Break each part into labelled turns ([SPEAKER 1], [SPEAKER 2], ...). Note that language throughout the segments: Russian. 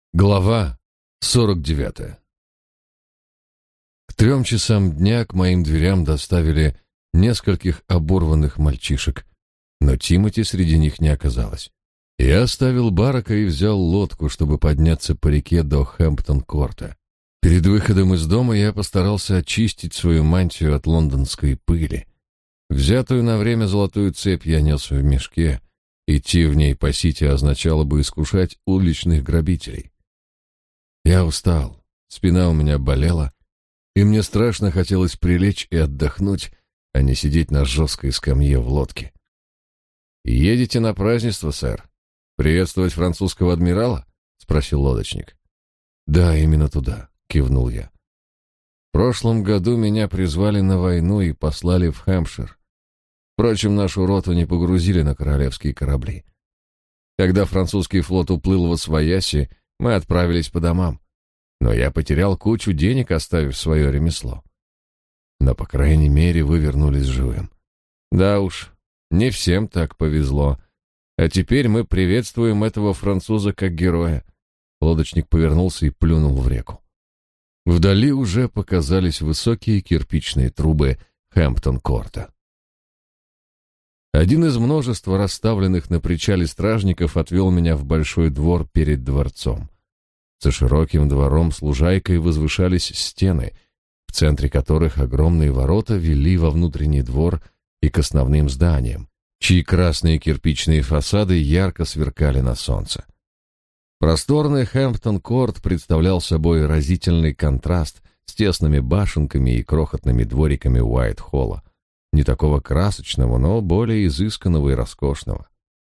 [SPEAKER 1] Глава 49. К 3 часам дня к моим дверям доставили нескольких оборванных мальчишек, но Тимоти среди них не оказалось. Я оставил Барака и взял лодку, чтобы подняться по реке до Хэмптон-Корта. Перед выходом из дома я постарался очистить свою мантию от лондонской пыли. Взятую на время золотую цепь я нес в мешке. Идти в ней по Сити означало бы искушать уличных грабителей. Я устал, спина у меня болела, и мне страшно хотелось прилечь и отдохнуть, а не сидеть на жесткой скамье в лодке. «Едете на празднество, сэр? Приветствовать французского адмирала?» — спросил лодочник. «Да, именно туда», — кивнул я. «В прошлом году меня призвали на войну и послали в Хэмпшир. Впрочем, нашу роту не погрузили на королевские корабли. Когда французский флот уплыл в Освояси, мы отправились по домам. Но я потерял кучу денег, оставив свое ремесло. Но, по крайней мере, вы вернулись живым. Да уж, не всем так повезло. А теперь мы приветствуем этого француза как героя». Лодочник повернулся и плюнул в реку. Вдали уже показались высокие кирпичные трубы Хэмптон-Корта. Один из множества расставленных на причале стражников отвел меня в большой двор перед дворцом. За широким двором с лужайкой возвышались стены, в центре которых огромные ворота вели во внутренний двор и к основным зданиям, чьи красные кирпичные фасады ярко сверкали на солнце. Просторный Хэмптон-Корт представлял собой разительный контраст с тесными башенками и крохотными двориками Уайт-Холла, не такого красочного, но более изысканного и роскошного.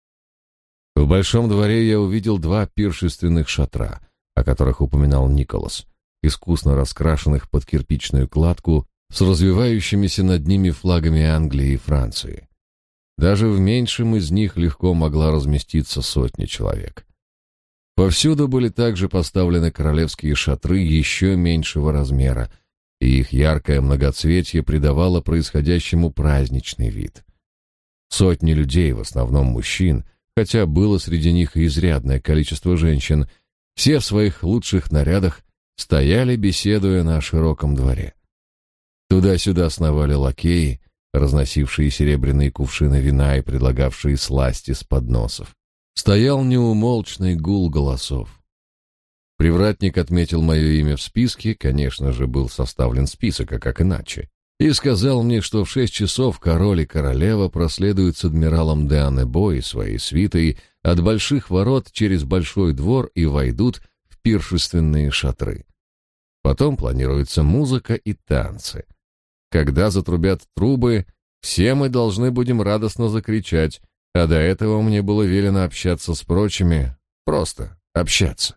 [SPEAKER 1] В большом дворе я увидел 2 пиршественных шатра, о которых упоминал Николас, искусно раскрашенных под кирпичную кладку с развивающимися над ними флагами Англии и Франции. Даже в меньшем из них легко могла разместиться 100 человек. Повсюду были также поставлены королевские шатры еще меньшего размера, и их яркое многоцветие придавало происходящему праздничный вид. Сотни людей, в основном мужчин, хотя было среди них и изрядное количество женщин, все в своих лучших нарядах стояли, беседуя на широком дворе. Туда-сюда сновали лакеи, разносившие серебряные кувшины вина и предлагавшие сласти с подносов. Стоял неумолчный гул голосов. Привратник отметил мое имя в списке, конечно же, был составлен список, а как иначе, и сказал мне, что в 6 часов король и королева проследуют с адмиралом де Аннебо и своей свитой от больших ворот через большой двор и войдут в пиршественные шатры. Потом планируется музыка и танцы. Когда затрубят трубы, все мы должны будем радостно закричать, а до этого мне было велено общаться с прочими, просто общаться.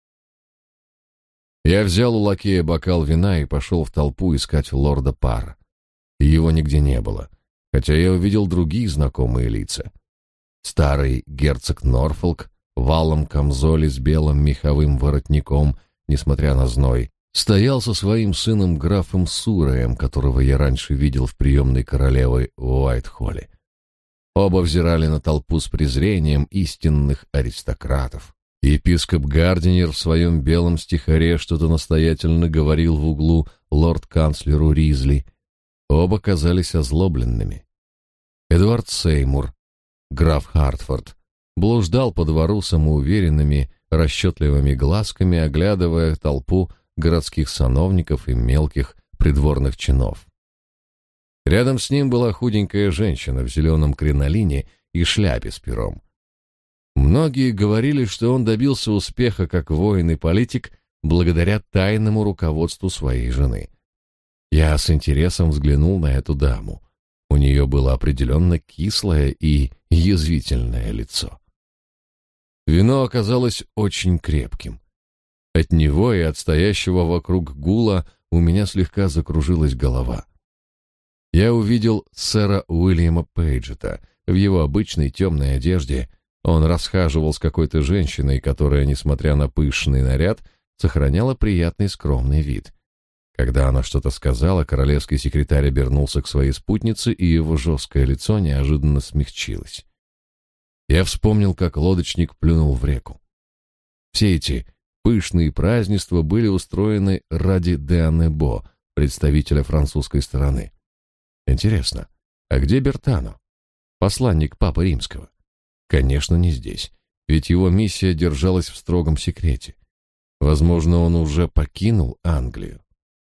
[SPEAKER 1] Я взял у лакея бокал вина и пошел в толпу искать лорда Парра. Его нигде не было, хотя я увидел другие знакомые лица. Старый герцог Норфолк в алом камзоле с белым меховым воротником, несмотря на зной, стоял со своим сыном графом Сураем, которого я раньше видел в приемной королевы в Уайт-Холле. Оба взирали на толпу с презрением истинных аристократов. Епископ Гардинер в своем белом стихаре что-то настоятельно говорил в углу лорд-канцлеру Ризли. Оба казались озлобленными. Эдвард Сеймур, граф Хартфорд, блуждал по двору самоуверенными, расчетливыми глазками, оглядывая толпу городских сановников и мелких придворных чинов. Рядом с ним была худенькая женщина в зеленом кринолине и шляпе с пером. Многие говорили, что он добился успеха как воин и политик благодаря тайному руководству своей жены. Я с интересом взглянул на эту даму. У нее было определенно кислое и язвительное лицо. Вино оказалось очень крепким. От него и от стоящего вокруг гула у меня слегка закружилась голова. Я увидел сэра Уильяма Пейджета в его обычной темной одежде. Он расхаживал с какой-то женщиной, которая, несмотря на пышный наряд, сохраняла приятный скромный вид. Когда она что-то сказала, королевский секретарь обернулся к своей спутнице, и его жесткое лицо неожиданно смягчилось. Я вспомнил, как лодочник плюнул в реку. Все эти Пышные празднества были устроены ради де Аннебо, представителя французской стороны. Интересно, а где Бертано, посланник Папы Римского? Конечно, не здесь, ведь его миссия держалась в строгом секрете. Возможно, он уже покинул Англию.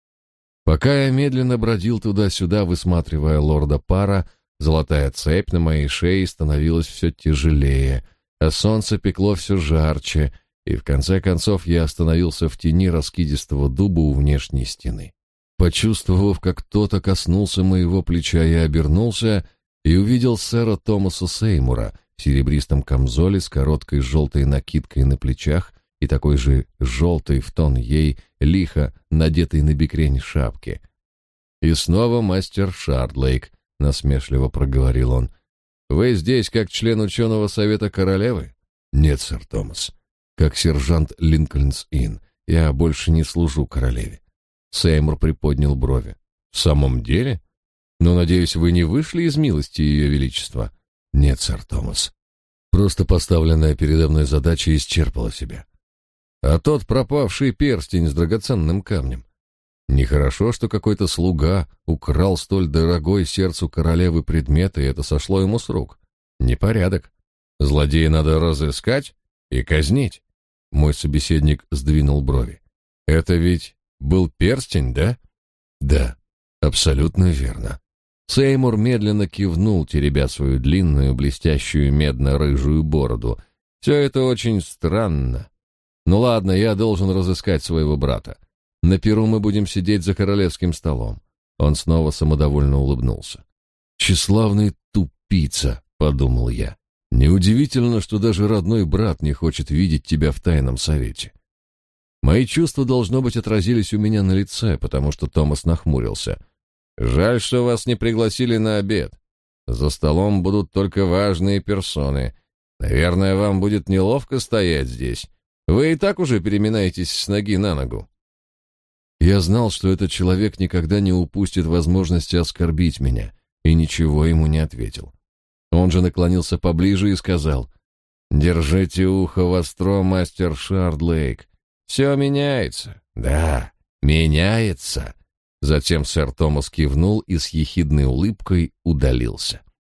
[SPEAKER 1] Пока я медленно бродил туда-сюда, высматривая лорда Пара, золотая цепь на моей шее становилась все тяжелее, а солнце пекло все жарче, и в конце концов я остановился в тени раскидистого дуба у внешней стены. Почувствовав, как кто-то коснулся моего плеча, я обернулся и увидел сэра Томаса Сеймура в серебристом камзоле с короткой желтой накидкой на плечах и такой же желтой в тон ей лихо надетой на бекрень шапки. «И снова мастер Шардлейк», — насмешливо проговорил он. «Вы здесь как член ученого совета королевы?» «Нет, сэр Томас. Как сержант Линкольнс-Инн. Я больше не служу королеве». Сеймур приподнял брови. «В самом деле? Но, надеюсь, вы не вышли из милости Ее Величества?» «Нет, сэр Томас. Просто поставленная передо мной задача исчерпала себя». «А тот пропавший перстень с драгоценным камнем? Нехорошо, что какой-то слуга украл столь дорогой сердцу королевы предмет, и это сошло ему с рук. Непорядок. Злодея надо разыскать и казнить». Мой собеседник сдвинул брови. «Это ведь был перстень, да?» «Да, абсолютно верно». Сеймур медленно кивнул, теребя свою длинную, блестящую медно-рыжую бороду. «Все это очень странно. Ну ладно, я должен разыскать своего брата. На пиру мы будем сидеть за королевским столом». Он снова самодовольно улыбнулся. «Тщеславный тупица», — подумал я. «Неудивительно, что даже родной брат не хочет видеть тебя в тайном совете». Мои чувства, должно быть, отразились у меня на лице, потому что Томас нахмурился. «Жаль, что вас не пригласили на обед. За столом будут только важные персоны. Наверное, вам будет неловко стоять здесь. Вы и так уже переминаетесь с ноги на ногу». Я знал, что этот человек никогда не упустит возможности оскорбить меня, и ничего ему не ответил. Он же наклонился поближе и сказал: «Держите ухо востро, мастер Шардлейк. Все меняется. Да, меняется». Затем сэр Томас кивнул и с ехидной улыбкой удалился.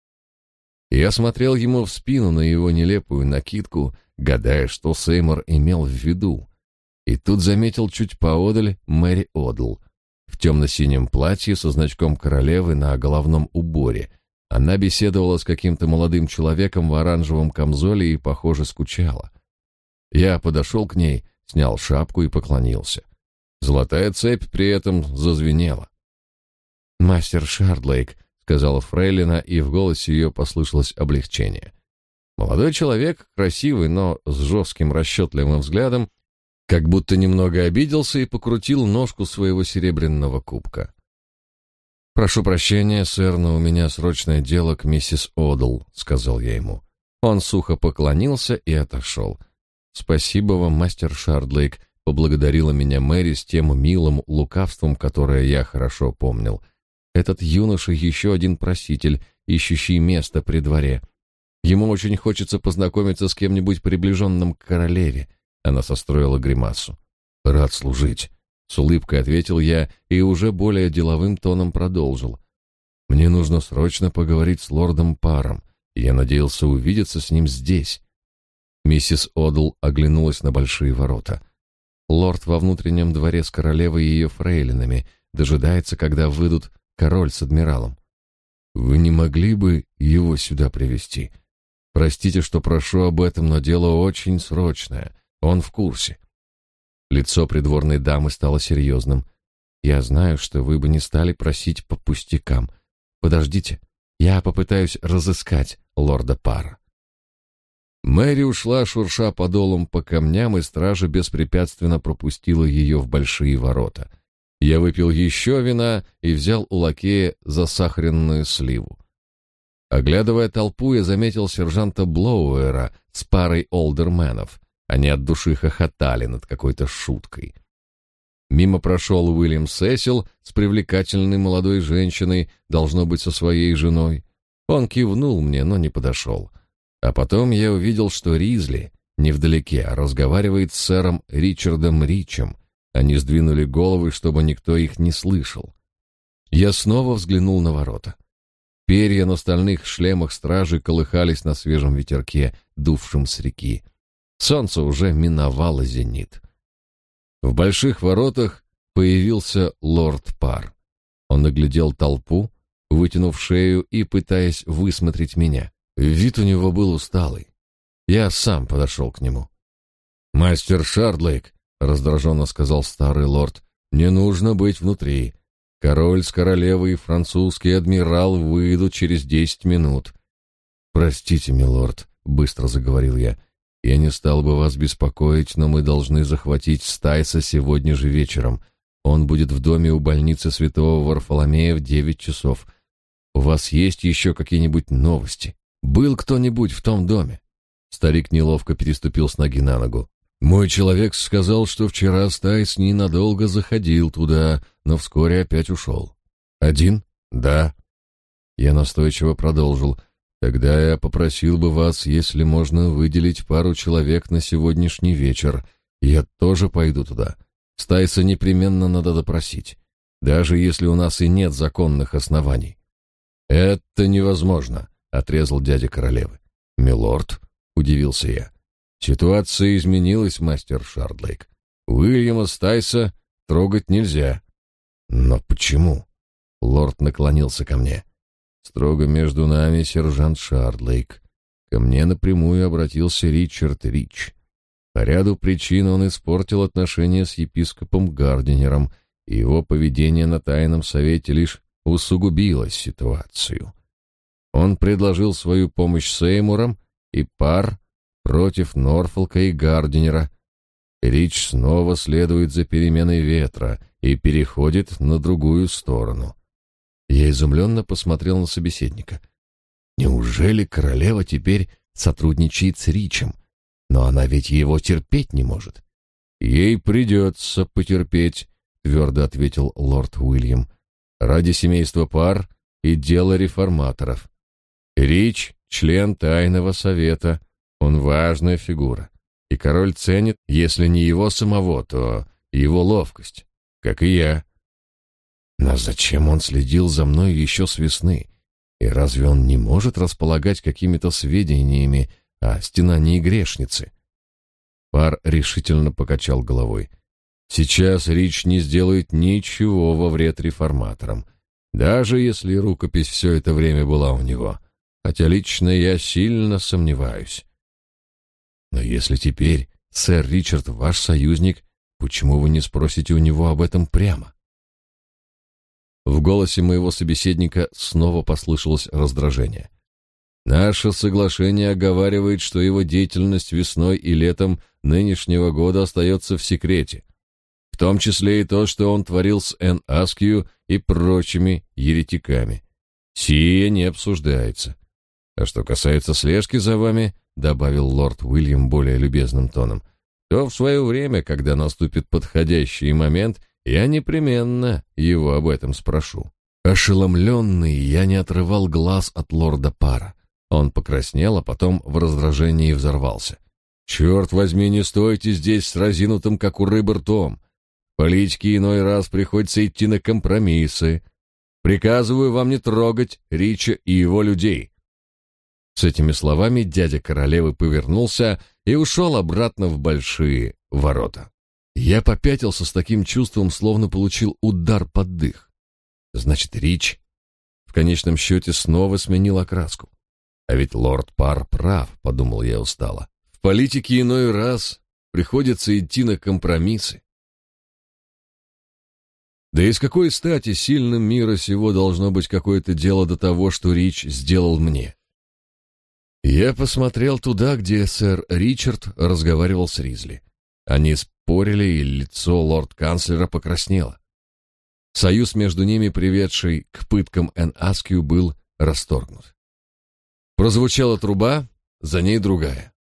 [SPEAKER 1] Я смотрел ему в спину на его нелепую накидку, гадая, что Сеймур имел в виду. И тут заметил чуть поодаль Мэри Одл в темно-синем платье со значком королевы на головном уборе. Она беседовала с каким-то молодым человеком в оранжевом камзоле и, похоже, скучала. Я подошел к ней, снял шапку и поклонился. Золотая цепь при этом зазвенела. «Мастер Шардлейк», — сказала фрейлина, и в голосе ее послышалось облегчение. Молодой человек, красивый, но с жестким расчетливым взглядом, как будто немного обиделся и покрутил ножку своего серебряного кубка. «Прошу прощения, сэр, но у меня срочное дело к миссис Одл», — сказал я ему. Он сухо поклонился и отошел. «Спасибо вам, мастер Шардлейк», — поблагодарила меня Мэри с тем милым лукавством, которое я хорошо помнил. «Этот юноша еще один проситель, ищущий место при дворе. Ему очень хочется познакомиться с кем-нибудь приближенным к королеве». Она состроила гримасу. «Рад служить», — с улыбкой ответил я и уже более деловым тоном продолжил. «Мне нужно срочно поговорить с лордом Паром. Я надеялся увидеться с ним здесь». Миссис Одл оглянулась на большие ворота. «Лорд во внутреннем дворе с королевой и ее фрейлинами дожидается, когда выйдут король с адмиралом. Вы не могли бы его сюда привести? Простите, что прошу об этом, но дело очень срочное. Он в курсе». Лицо придворной дамы стало серьезным. «Я знаю, что вы бы не стали просить по пустякам. Подождите, я попытаюсь разыскать лорда Пара». Мэри ушла, шурша подолом по камням, и стража беспрепятственно пропустила ее в большие ворота. Я выпил еще вина и взял у лакея засахаренную сливу. Оглядывая толпу, я заметил сержанта Блоуэра с парой олдерменов. Они от души хохотали над какой-то шуткой. Мимо прошел Уильям Сесил с привлекательной молодой женщиной, должно быть, со своей женой. Он кивнул мне, но не подошел. А потом я увидел, что Ризли невдалеке, а разговаривает с сэром Ричардом Ричем. Они сдвинули головы, чтобы никто их не слышал. Я снова взглянул на ворота. Перья на стальных шлемах стражи колыхались на свежем ветерке, дувшем с реки. Солнце уже миновало зенит. В больших воротах появился лорд Пар. Он оглядел толпу, вытянув шею и пытаясь высмотреть меня. Вид у него был усталый. Я сам подошел к нему. «Мастер Шардлейк», — раздраженно сказал старый лорд, — «не нужно быть внутри. Король с королевой и французский адмирал выйдут через 10 минут». «Простите, милорд», — быстро заговорил я, — «я не стал бы вас беспокоить, но мы должны захватить Стайса сегодня же вечером. Он будет в доме у больницы святого Варфоломея в 9 часов. У вас есть еще какие-нибудь новости? Был кто-нибудь в том доме?» Старик неловко переступил с ноги на ногу. «Мой человек сказал, что вчера Стайс ненадолго заходил туда, но вскоре опять ушел». «Один?» «Да». Я настойчиво продолжил. «Тогда я попросил бы вас, если можно, выделить пару человек на сегодняшний вечер. Я тоже пойду туда. Стайса непременно надо допросить, даже если у нас и нет законных оснований». «Это невозможно», — отрезал дядя королевы. «Милорд», — удивился я. «Ситуация изменилась, мастер Шардлейк. Уильяма Стайса трогать нельзя». «Но почему?» Лорд наклонился ко мне. «Строго между нами, сержант Шардлейк. Ко мне напрямую обратился Ричард Рич. По ряду причин он испортил отношения с епископом Гардинером, и его поведение на тайном совете лишь усугубило ситуацию. Он предложил свою помощь Сеймурам и Пар против Норфолка и Гардинера. Рич снова следует за переменой ветра и переходит на другую сторону». Я изумленно посмотрел на собеседника. Неужели королева теперь сотрудничает с Ричем? Но она ведь его терпеть не может. «Ей придется потерпеть», — твердо ответил лорд Уильям, «ради семейства Пар и дела реформаторов. Рич — член тайного совета, он важная фигура, и король ценит, если не его самого, то его ловкость, как и я». Но зачем он следил за мной еще с весны? И разве он не может располагать какими-то сведениями о стенании грешницы? Пар решительно покачал головой. «Сейчас Рич не сделает ничего во вред реформаторам, даже если рукопись все это время была у него, хотя лично я сильно сомневаюсь». «Но если теперь сэр Ричард ваш союзник, почему вы не спросите у него об этом прямо?» В голосе моего собеседника снова послышалось раздражение. «Наше соглашение оговаривает, что его деятельность весной и летом нынешнего года остается в секрете, в том числе и то, что он творил с Энн Аскью и прочими еретиками. Сие не обсуждается. А что касается слежки за вами, — добавил лорд Уильям более любезным тоном, — то в свое время, когда наступит подходящий момент, я непременно его об этом спрошу». Ошеломленный, я не отрывал глаз от лорда Пара. Он покраснел, а потом в раздражении взорвался. «Черт возьми, не стойте здесь с разинутым, как у рыбы, ртом. В политике иной раз приходится идти на компромиссы. Приказываю вам не трогать Рича и его людей». С этими словами дядя королевы повернулся и ушел обратно в большие ворота. Я попятился с таким чувством, словно получил удар под дых. Значит, Рич в конечном счете снова сменил окраску. А ведь лорд Пар прав, подумал я устало. В политике иной раз приходится идти на компромиссы. Да и с какой стати сильным мира сего должно быть какое-то дело до того, что Рич сделал мне? Я посмотрел туда, где сэр Ричард разговаривал с Ризли. Они спорили, и лицо лорд-канцлера покраснело. Союз между ними, приведший к пыткам Энн Аскью, был расторгнут. Прозвучала труба, за ней другая.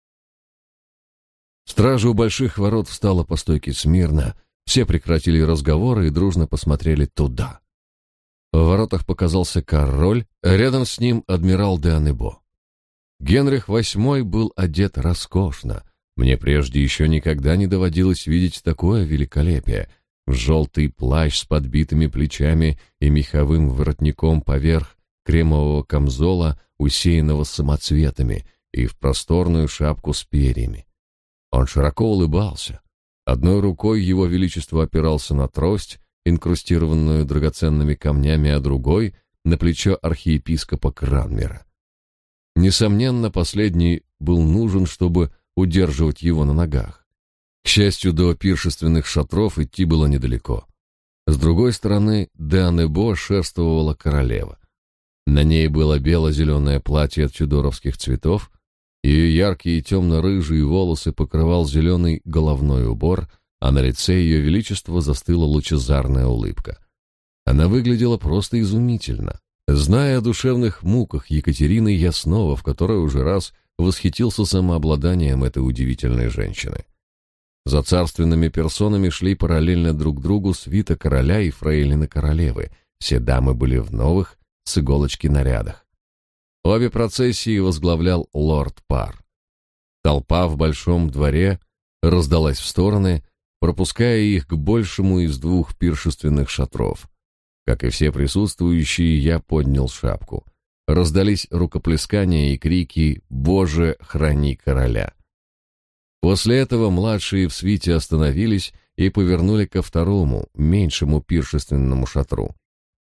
[SPEAKER 1] Стража у больших ворот встала по стойке смирно, все прекратили разговоры и дружно посмотрели туда. В воротах показался король, а рядом с ним адмирал де Анебо. Генрих VIII был одет роскошно, Мне прежде еще никогда не доводилось видеть такое великолепие. Желтый плащ с подбитыми плечами и меховым воротником поверх кремового камзола, усеянного самоцветами, и в просторную шапку с перьями. Он широко улыбался. Одной рукой его величество опирался на трость, инкрустированную драгоценными камнями, а другой — на плечо архиепископа Кранмера. Несомненно, последний был нужен, чтобы удерживать его на ногах. К счастью, до пиршественных шатров идти было недалеко. С другой стороны де-Аннебо шествовала королева. На ней было бело-зеленое платье от тюдоровских цветов, ее яркие темно-рыжие волосы покрывал зеленый головной убор, а на лице ее величества застыла лучезарная улыбка. Она выглядела просто изумительно. Зная о душевных муках Екатерины, я снова, в который уже раз, восхитился самообладанием этой удивительной женщины. За царственными персонами шли параллельно друг другу свита короля и фрейлины королевы. Все дамы были в новых, с иголочки нарядах. Обе процессии возглавлял лорд Пар. Толпа в большом дворе раздалась в стороны, пропуская их к большему из двух пиршественных шатров. Как и все присутствующие, я поднял шапку. Раздались рукоплескания и крики «Боже, храни короля!». После этого младшие в свите остановились и повернули ко второму, меньшему пиршественному шатру.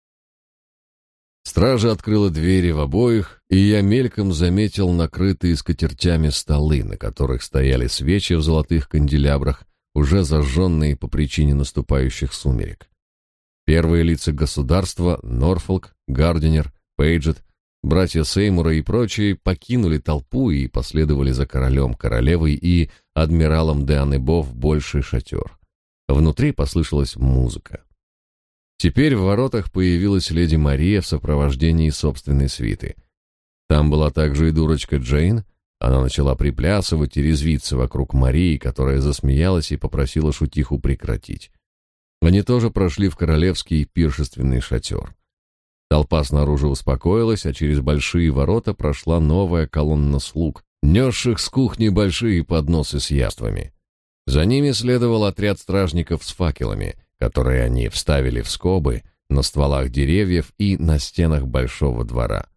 [SPEAKER 1] Стража открыла двери в обоих, и я мельком заметил накрытые скатертями столы, на которых стояли свечи в золотых канделябрах, уже зажженные по причине наступающих сумерек. Первые лица государства — Норфолк, Гардинер, Пейджет, братья Сеймура и прочие — покинули толпу и последовали за королем, королевой и адмиралом де-Аннебо в больший шатер. Внутри послышалась музыка. Теперь в воротах появилась леди Мария в сопровождении собственной свиты. Там была также и дурочка Джейн. Она начала приплясывать и резвиться вокруг Марии, которая засмеялась и попросила шутиху прекратить. Они тоже прошли в королевский пиршественный шатер. Толпа снаружи успокоилась, а через большие ворота прошла новая колонна слуг, несших с кухни большие подносы с яствами. За ними следовал отряд стражников с факелами, которые они вставили в скобы на стволах деревьев и на стенах большого двора.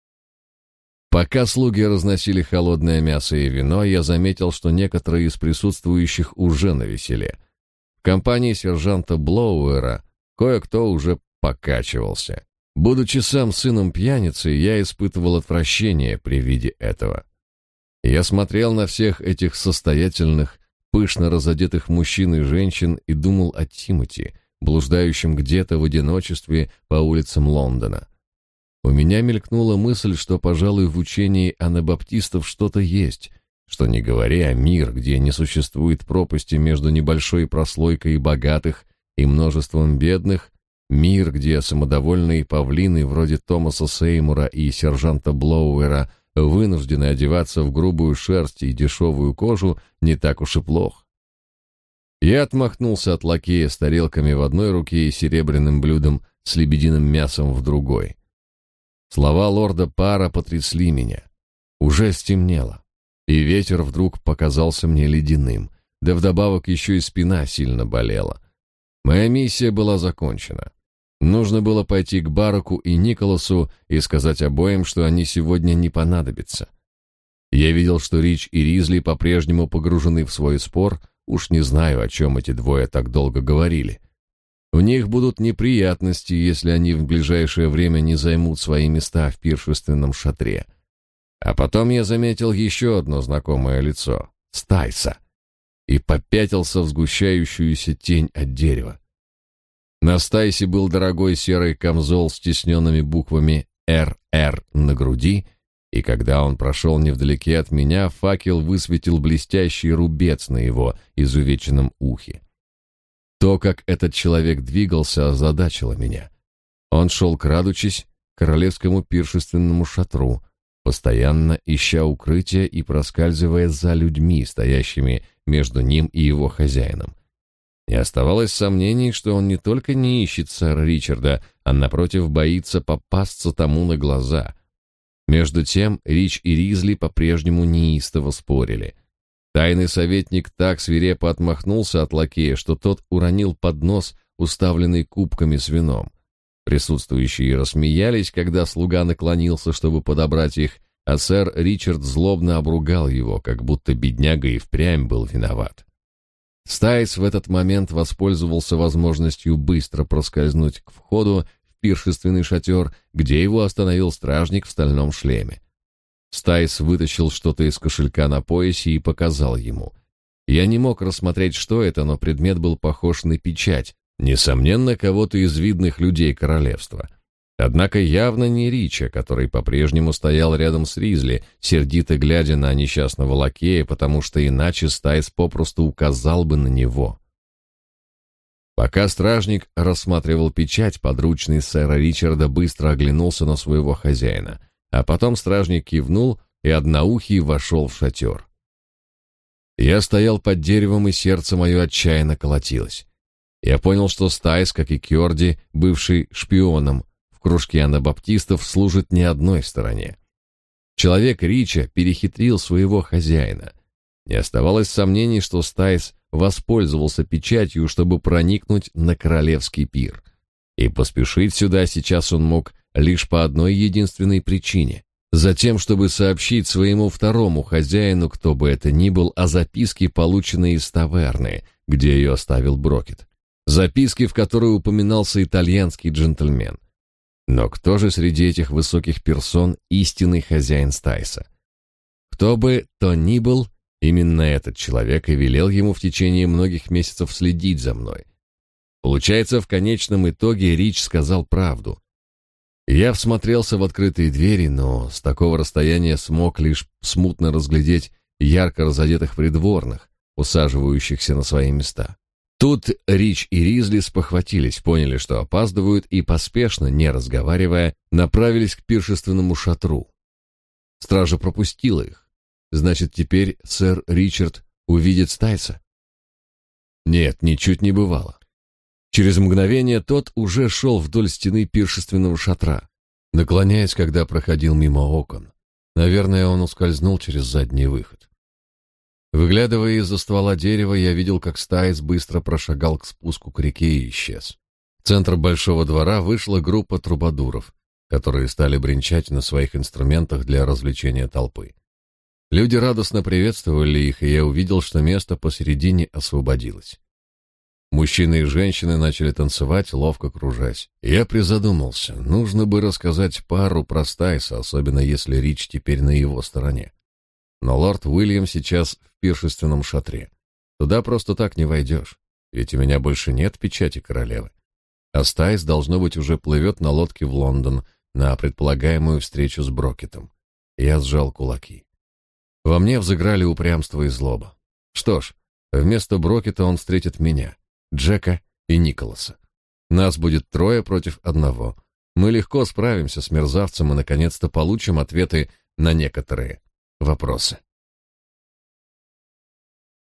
[SPEAKER 1] Пока слуги разносили холодное мясо и вино, я заметил, что некоторые из присутствующих уже навеселе. В компании сержанта Блоуэра кое-кто уже покачивался. Будучи сам сыном пьяницы, я испытывал отвращение при виде этого. Я смотрел на всех этих состоятельных, пышно разодетых мужчин и женщин и думал о Тимоти, блуждающем где-то в одиночестве по улицам Лондона. У меня мелькнула мысль, что, пожалуй, в учении анабаптистов что-то есть, что, не говоря, мир, где не существует пропасти между небольшой прослойкой богатых и множеством бедных, мир, где самодовольные павлины вроде Томаса Сеймура и сержанта Блоуэра вынуждены одеваться в грубую шерсть и дешевую кожу, не так уж и плох. Я отмахнулся от лакея с тарелками в одной руке и серебряным блюдом с лебединым мясом в другой. Слова лорда Пара потрясли меня. Уже стемнело, и ветер вдруг показался мне ледяным, да вдобавок еще и спина сильно болела. Моя миссия была закончена. Нужно было пойти к Бараку и Николасу и сказать обоим, что они сегодня не понадобятся. Я видел, что Рич и Ризли по-прежнему погружены в свой спор, уж не знаю, о чем эти двое так долго говорили. У них будут неприятности, если они в ближайшее время не займут свои места в пиршественном шатре. А потом я заметил еще одно знакомое лицо — Стайса, и попятился в сгущающуюся тень от дерева. На Стайсе был дорогой серый камзол с тисненными буквами «РР» на груди, и когда он прошел невдалеке от меня, факел высветил блестящий рубец на его изувеченном ухе. То, как этот человек двигался, озадачило меня. Он шел, крадучись, к королевскому пиршественному шатру, постоянно ища укрытия и проскальзывая за людьми, стоящими между ним и его хозяином. Не оставалось сомнений, что он не только не ищет сэра Ричарда, а, напротив, боится попасться тому на глаза. Между тем Рич и Ризли по-прежнему неистово спорили. Тайный советник так свирепо отмахнулся от лакея, что тот уронил поднос, уставленный кубками с вином. Присутствующие рассмеялись, когда слуга наклонился, чтобы подобрать их, а сэр Ричард злобно обругал его, как будто бедняга и впрямь был виноват. Стайс в этот момент воспользовался возможностью быстро проскользнуть к входу в пиршественный шатер, где его остановил стражник в стальном шлеме. Стайс вытащил что-то из кошелька на поясе и показал ему. Я не мог рассмотреть, что это, но предмет был похож на печать, несомненно, кого-то из видных людей королевства. Однако явно не Рича, который по-прежнему стоял рядом с Ризли, сердито глядя на несчастного лакея, потому что иначе Стайс попросту указал бы на него. Пока стражник рассматривал печать, подручный сэра Ричарда быстро оглянулся на своего хозяина, а потом стражник кивнул, и одноухий вошел в шатер. Я стоял под деревом, и сердце мое отчаянно колотилось. Я понял, что Стайс, как и Кьорди, бывший шпионом в кружке анабаптистов, служит не одной стороне. Человек Рича перехитрил своего хозяина. Не оставалось сомнений, что Стайс воспользовался печатью, чтобы проникнуть на королевский пир. И поспешить сюда сейчас он мог лишь по одной единственной причине. Затем, чтобы сообщить своему второму хозяину, кто бы это ни был, о записке, полученной из таверны, где ее оставил Брокет. Записке, в которой упоминался итальянский джентльмен. Но кто же среди этих высоких персон истинный хозяин Стайса? Кто бы то ни был, именно этот человек и велел ему в течение многих месяцев следить за мной. Получается, в конечном итоге Рич сказал правду. Я всмотрелся в открытые двери, но с такого расстояния смог лишь смутно разглядеть ярко разодетых придворных, усаживающихся на свои места. Тут Рич и Ризли спохватились, поняли, что опаздывают, и поспешно, не разговаривая, направились к пиршественному шатру. Стража пропустила их. Значит, теперь сэр Ричард увидит Стайса? Нет, ничуть не бывало. Через мгновение тот уже шел вдоль стены пиршественного шатра, наклоняясь, когда проходил мимо окон. Наверное, он ускользнул через задний выход. Выглядывая из-за ствола дерева, я видел, как Стайс быстро прошагал к спуску к реке и исчез. В центр большого двора вышла группа трубадуров, которые стали бренчать на своих инструментах для развлечения толпы. Люди радостно приветствовали их, и я увидел, что место посередине освободилось. Мужчины и женщины начали танцевать, ловко кружась. Я призадумался, нужно бы рассказать пару про Стайса, особенно если Рич теперь на его стороне. Но лорд Уильям сейчас в пиршественном шатре. Туда просто так не войдешь, ведь у меня больше нет печати королевы. А Стайс, должно быть, уже плывет на лодке в Лондон на предполагаемую встречу с Брокетом. Я сжал кулаки. Во мне взыграли упрямство и злоба. Что ж, вместо Брокета он встретит меня, Джека и Николаса. Нас будет 3 против 1. Мы легко справимся с мерзавцем и наконец-то получим ответы на некоторые вопросы.